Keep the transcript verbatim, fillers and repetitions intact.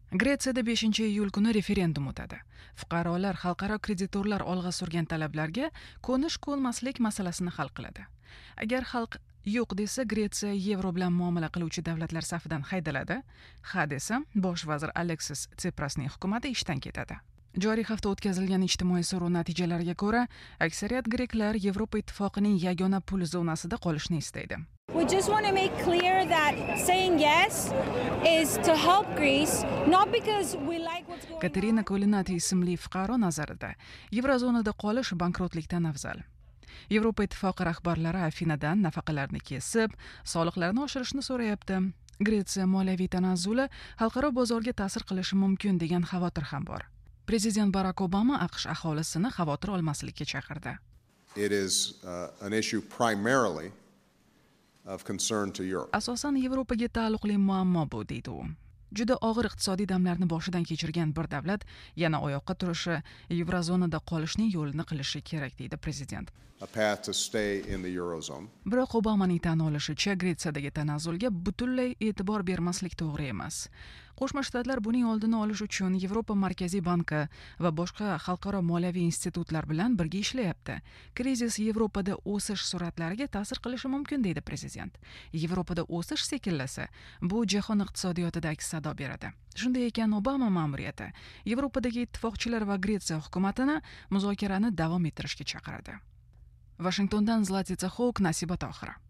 Gretsiyada beshinchi iyul kuni referendum o'tadi. Fuqarolar xalqaro kreditorlar olg'a surgan talablarga ko'nish-ko'nmaslik masalasini hal qiladi. Agar xalq yo'q desa, Gretsiya yevro bilan muomala qiluvchi davlatlar safidan haydaladi. Ha desa, bosh vazir Aleksis Tsiprasning hukumati ishdan ketadi. Joriy hafta o'tkazilgan ijtimoiy so'rov natijalariga ko'ra, aksariyat greklar Yevropa ittifoqining yagona pul zonasida qolishni istaydi. We just want to make clear that saying yes is to help Greece, not because we like what's going on. Katerina Kolinati ismli fuqaro nazarida, Yevrozonada qolish bankrotlikdan afzal. Yevropa ittifoqi rahbarlari Afinadan nafaqalarni kesib, soliqlarni oshirishni so'rayapti. Gretsiya moliyaviy tanazzuli xalqaro bozorga ta'sir qilishi mumkin degan xavotir ham bor. Prezident Barack Obama AQSh aholisini xavotir olmaslikka chaqirdi. It is uh, an issue primarily of concern to Europe. Asosan Yevropaga taalluqli muammo bu, deydi u. Juda og'ir iqtisodiy damlarni boshidan kechirgan bir davlat yana oyoqqa turishi, Yevrozonada qolishning yo'lini qilishi kerak, deydi prezident. A path to stay in the Eurozone. Biroq Obamaning tan olishicha, Gretsiyadagi tanazzulga butunlay e'tibor bermaslik to'g'ri emas. Qo'shma Shtatlar buning oldini olish uchun Yevropa Markaziy banki va boshqa xalqaro moliyaviy institutlar bilan birga ishlayapti. Krizis Yevropada o'sish sur'atlariga ta'sir qilishi mumkin, deydi prezident. Yevropada o'sish sekinlasa, bu jahon iqtisodiyotida aks sado beradi. Shunday ekan, Obama ma'muriyati Yevropadagi ittifoqchilar va Gretsiya hukumatini muzokarani davom ettirishga chaqiradi. Washingtondan Zlatica Hawk, Nasiba Tohira.